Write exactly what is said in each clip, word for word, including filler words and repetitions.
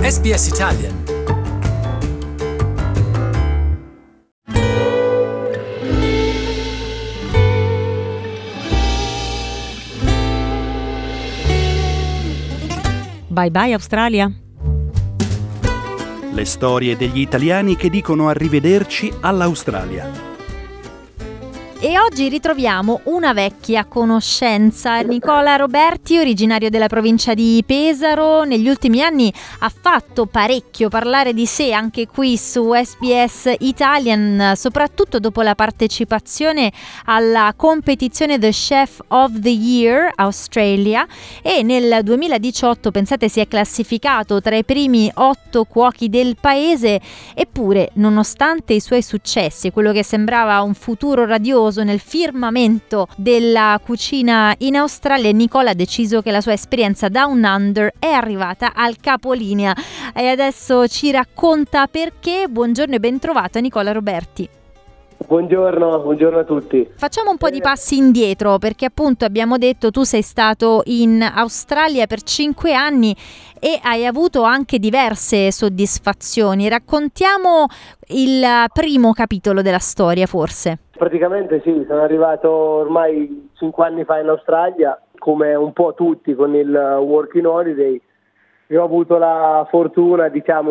S B S Italian. Bye bye Australia. Le storie degli italiani che dicono arrivederci all'Australia. E oggi ritroviamo una vecchia conoscenza. Nicola Roberti, originario della provincia di Pesaro, negli ultimi anni ha fatto parecchio parlare di sé anche qui su S B S Italian, soprattutto dopo la partecipazione alla competizione The Chef of the Year Australia, e nel duemiladiciotto, pensate, si è classificato tra i primi otto cuochi del paese. Eppure, nonostante i suoi successi e quello che sembrava un futuro radioso nel firmamento della cucina in Australia, Nicola ha deciso che la sua esperienza Down Under è arrivata al capolinea e adesso ci racconta perché. Buongiorno e ben trovato Nicola Roberti. Buongiorno, buongiorno a tutti. Facciamo un po' di passi indietro, perché appunto abbiamo detto tu sei stato in Australia per cinque anni e hai avuto anche diverse soddisfazioni. Raccontiamo il primo capitolo della storia, forse. Praticamente sì, sono arrivato ormai cinque anni fa in Australia, come un po' tutti con il Working Holiday. Io ho avuto la fortuna, diciamo,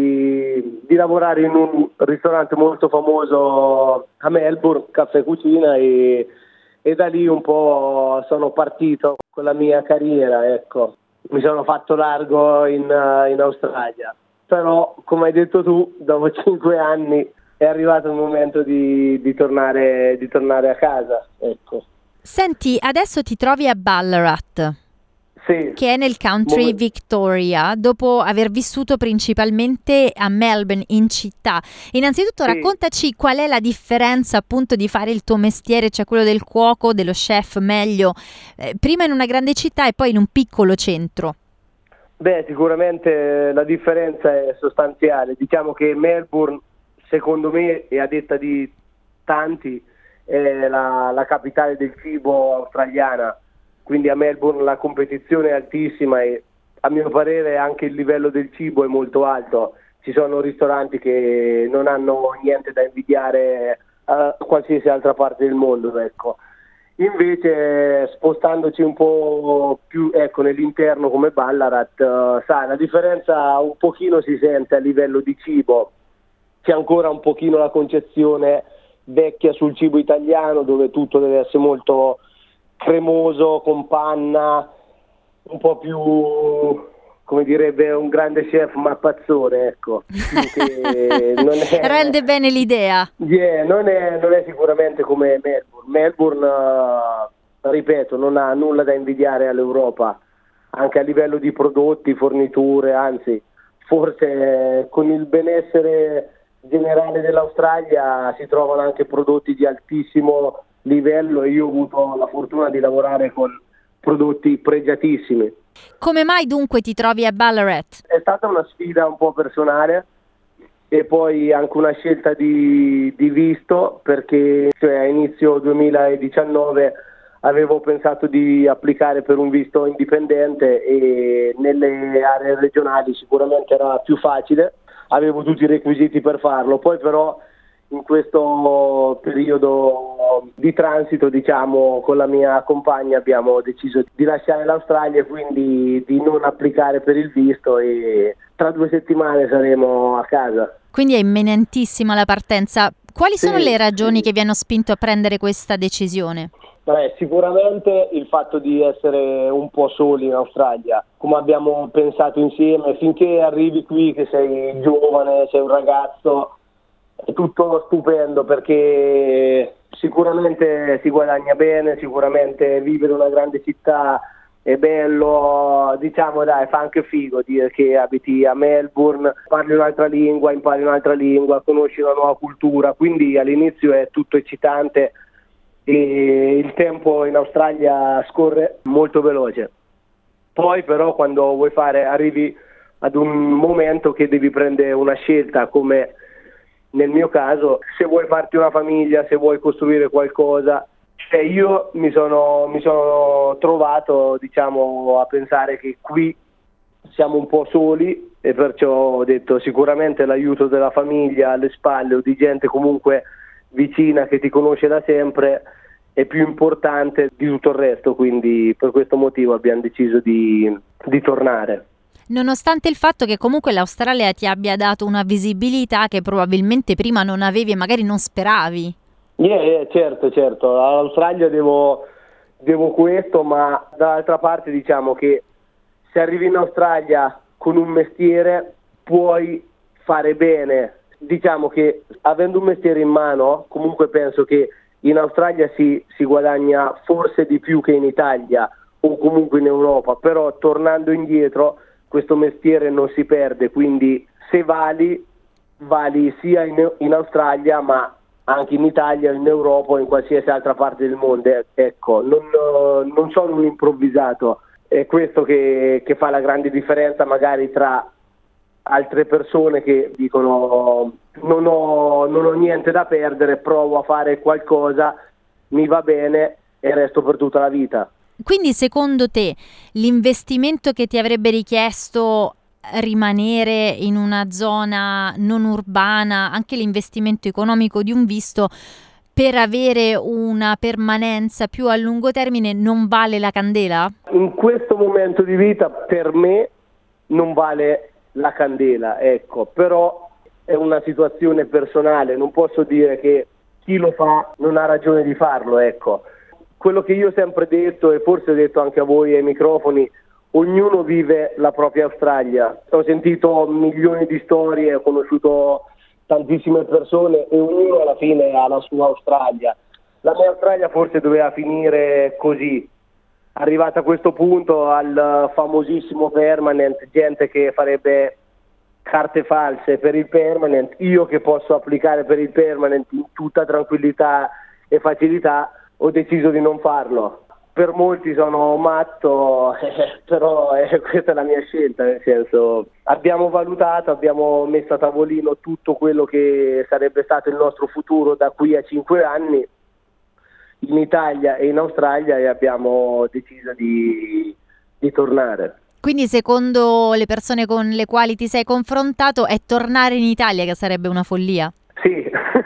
di, di lavorare in un ristorante molto famoso a Melbourne, Caffè Cucina, e, e da lì un po' sono partito con la mia carriera, ecco. Mi sono fatto largo in, in Australia. Però, come hai detto tu, dopo cinque anni è arrivato il momento di, di, tornare, di tornare a casa, ecco. Senti, adesso ti trovi a Ballarat. Sì. Che è nel country Mom- Victoria, dopo aver vissuto principalmente a Melbourne, in città. Innanzitutto sì. Raccontaci qual è la differenza appunto di fare il tuo mestiere, cioè quello del cuoco, dello chef meglio, eh, prima in una grande città e poi in un piccolo centro. Beh, sicuramente la differenza è sostanziale. Diciamo che Melbourne, secondo me, e a detta di tanti, è la, la capitale del cibo australiana. Quindi a Melbourne la competizione è altissima e a mio parere anche il livello del cibo è molto alto. Ci sono ristoranti che non hanno niente da invidiare a qualsiasi altra parte del mondo, ecco. Invece, spostandoci un po' più, ecco, nell'interno come Ballarat, uh, sai, la differenza un pochino si sente a livello di cibo. C'è ancora un pochino la concezione vecchia sul cibo italiano, dove tutto deve essere molto cremoso, con panna, un po' più, come direbbe un grande chef, mappazzone, ecco. Che non è, rende bene l'idea. Yeah, non è, non è sicuramente come Melbourne. Melbourne, uh, ripeto, non ha nulla da invidiare all'Europa, anche a livello di prodotti, forniture, anzi, forse con il benessere generale dell'Australia si trovano anche prodotti di altissimo livello, e io ho avuto la fortuna di lavorare con prodotti pregiatissimi. Come mai dunque ti trovi a Ballarat? È stata una sfida un po' personale e poi anche una scelta di, di visto, perché cioè, a inizio duemiladiciannove avevo pensato di applicare per un visto indipendente e nelle aree regionali sicuramente era più facile, avevo tutti i requisiti per farlo. Poi però in questo periodo di transito, diciamo, con la mia compagna abbiamo deciso di lasciare l'Australia e quindi di non applicare per il visto, e tra due settimane saremo a casa. Quindi è imminentissima la partenza. Quali Sì, sono le ragioni sì. che vi hanno spinto a prendere questa decisione? Beh, sicuramente il fatto di essere un po' soli in Australia, come abbiamo pensato insieme, finché arrivi qui che sei giovane, sei un ragazzo, è tutto stupendo, perché sicuramente si guadagna bene, sicuramente vivere in una grande città è bello, diciamo, dai, fa anche figo dire che abiti a Melbourne, parli un'altra lingua, impari un'altra lingua, conosci una nuova cultura, quindi all'inizio è tutto eccitante e il tempo in Australia scorre molto veloce. Poi però quando vuoi fare, arrivi ad un momento che devi prendere una scelta, come nel mio caso, se vuoi farti una famiglia, se vuoi costruire qualcosa. Cioè io mi sono, mi sono trovato, diciamo, a pensare che qui siamo un po' soli e perciò ho detto sicuramente l'aiuto della famiglia alle spalle o di gente comunque vicina che ti conosce da sempre è più importante di tutto il resto, quindi per questo motivo abbiamo deciso di, di tornare. Nonostante il fatto che comunque l'Australia ti abbia dato una visibilità che probabilmente prima non avevi e magari non speravi. Yeah, yeah, certo, certo, all'Australia devo, devo questo, ma dall'altra parte diciamo che se arrivi in Australia con un mestiere puoi fare bene. Diciamo che avendo un mestiere in mano, comunque penso che in Australia si, si guadagna forse di più che in Italia o comunque in Europa, però tornando indietro questo mestiere non si perde, quindi se vali, vali sia in, in Australia ma anche in Italia, in Europa o in qualsiasi altra parte del mondo. Ecco, non, non sono un improvvisato, è questo che, che fa la grande differenza magari tra altre persone che dicono non ho, non ho niente da perdere, provo a fare qualcosa, mi va bene e resto per tutta la vita. Quindi secondo te l'investimento che ti avrebbe richiesto rimanere in una zona non urbana, anche l'investimento economico di un visto per avere una permanenza più a lungo termine non vale la candela? In questo momento di vita per me non vale la candela, ecco, però è una situazione personale, non posso dire che chi lo fa non ha ragione di farlo, ecco. Quello che io ho sempre detto e forse ho detto anche a voi ai microfoni, ognuno vive la propria Australia. Ho sentito milioni di storie, ho conosciuto tantissime persone e ognuno alla fine ha la sua Australia. La mia Australia forse doveva finire così. Arrivata a questo punto al famosissimo permanent, gente che farebbe carte false per il permanent, io che posso applicare per il permanent in tutta tranquillità e facilità, ho deciso di non farlo. Per molti sono matto, eh, però eh, questa è la mia scelta, nel senso abbiamo valutato, abbiamo messo a tavolino tutto quello che sarebbe stato il nostro futuro da qui a cinque anni in Italia e in Australia e abbiamo deciso di, di tornare. Quindi secondo le persone con le quali ti sei confrontato è tornare in Italia che sarebbe una follia? Sì,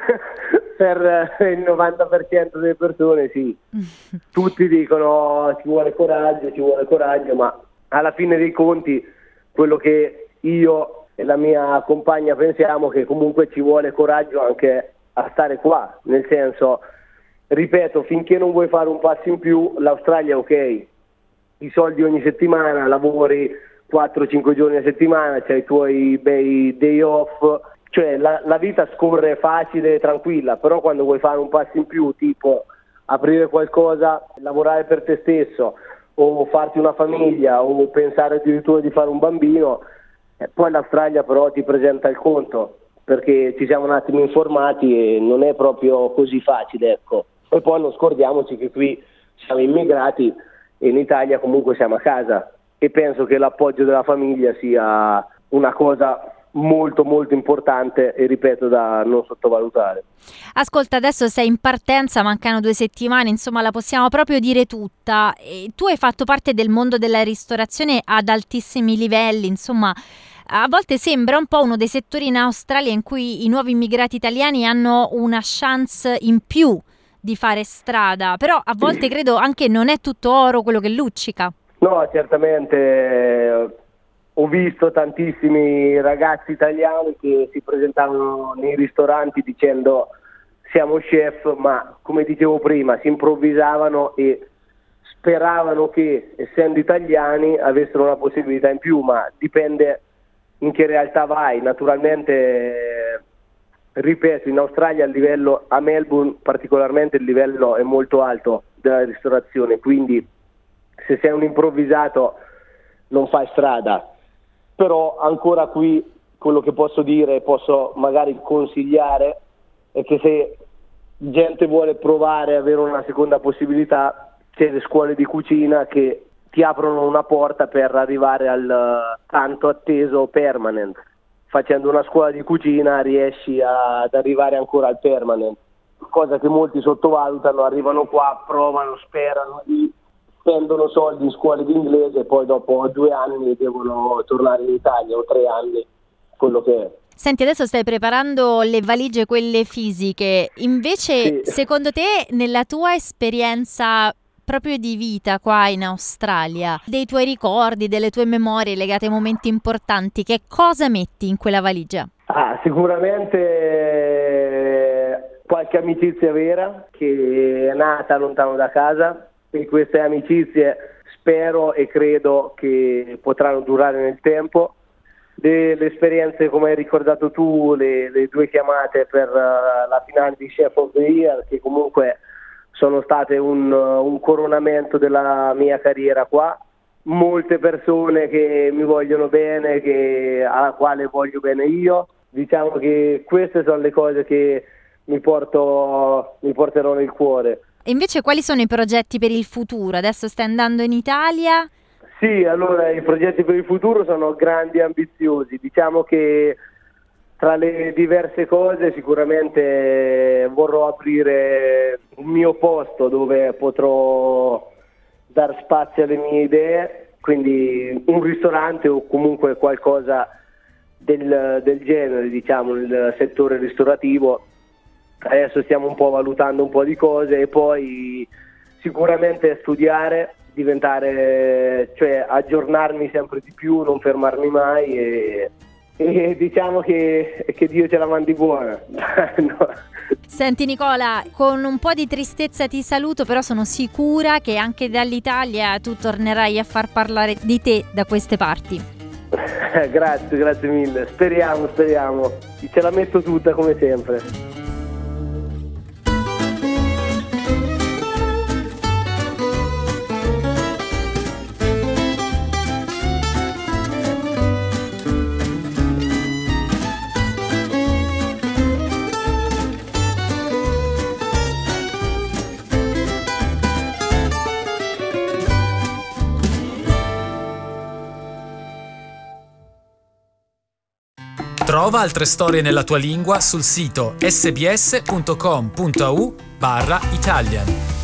per il novanta per cento delle persone sì. Tutti dicono ci vuole coraggio, ci vuole coraggio, ma alla fine dei conti quello che io e la mia compagna pensiamo che comunque ci vuole coraggio anche a stare qua, nel senso, ripeto, finché non vuoi fare un passo in più, l'Australia è ok, i soldi ogni settimana, lavori quattro cinque giorni a settimana, c'hai i tuoi bei day off, cioè la, la vita scorre facile e tranquilla, però quando vuoi fare un passo in più, tipo aprire qualcosa, lavorare per te stesso o farti una famiglia o pensare addirittura di fare un bambino, eh, poi l'Australia però ti presenta il conto, perché ci siamo un attimo informati e non è proprio così facile, ecco. E poi non scordiamoci che qui siamo immigrati e in Italia comunque siamo a casa e penso che l'appoggio della famiglia sia una cosa molto molto importante e ripeto da non sottovalutare. Ascolta, adesso sei in partenza, mancano due settimane, insomma la possiamo proprio dire tutta. E tu hai fatto parte del mondo della ristorazione ad altissimi livelli, insomma a volte sembra un po' uno dei settori in Australia in cui i nuovi immigrati italiani hanno una chance in più di fare strada, però a volte credo anche non è tutto oro quello che luccica. No, certamente ho visto tantissimi ragazzi italiani che si presentavano nei ristoranti dicendo siamo chef, ma come dicevo prima si improvvisavano e speravano che essendo italiani avessero una possibilità in più, ma dipende in che realtà vai. Naturalmente, ripeto, in Australia il livello, a Melbourne particolarmente il livello è molto alto della ristorazione, quindi se sei un improvvisato non fai strada. Però ancora qui quello che posso dire, posso magari consigliare, è che se gente vuole provare a avere una seconda possibilità, c'è le scuole di cucina che ti aprono una porta per arrivare al tanto atteso permanent. Facendo una scuola di cucina riesci a, ad arrivare ancora al permanent, cosa che molti sottovalutano, arrivano qua, provano, sperano di spendono soldi in scuole di inglese e poi dopo due anni devono tornare in Italia, o tre anni, quello che è. Senti, adesso stai preparando le valigie, quelle fisiche, invece Sì. secondo te, nella tua esperienza proprio di vita qua in Australia, dei tuoi ricordi, delle tue memorie legate ai momenti importanti, che cosa metti in quella valigia? Ah, sicuramente qualche amicizia vera che è nata lontano da casa, e queste amicizie spero e credo che potranno durare nel tempo. Le, le esperienze, come hai ricordato tu, le, le due chiamate per uh, la finale di Chef of the Year, che comunque sono state un, un coronamento della mia carriera qua. Molte persone che mi vogliono bene, che, alla quale voglio bene io. Diciamo che queste sono le cose che mi porto, mi porterò nel cuore. E invece quali sono i progetti per il futuro? Adesso stai andando in Italia? Sì, allora i progetti per il futuro sono grandi e ambiziosi. Diciamo che tra le diverse cose sicuramente vorrò aprire un mio posto dove potrò dar spazio alle mie idee, quindi un ristorante o comunque qualcosa del, del genere, diciamo, nel settore ristorativo. Adesso stiamo un po' valutando un po' di cose e poi sicuramente studiare, diventare, cioè aggiornarmi sempre di più, non fermarmi mai e, e diciamo che, che Dio ce la mandi buona. No. Senti Nicola, con un po' di tristezza ti saluto, però sono sicura che anche dall'Italia tu tornerai a far parlare di te da queste parti. Grazie, grazie mille. Speriamo, speriamo. Ce la metto tutta come sempre. Trova altre storie nella tua lingua sul sito sbs punto com punto a u barra Italian.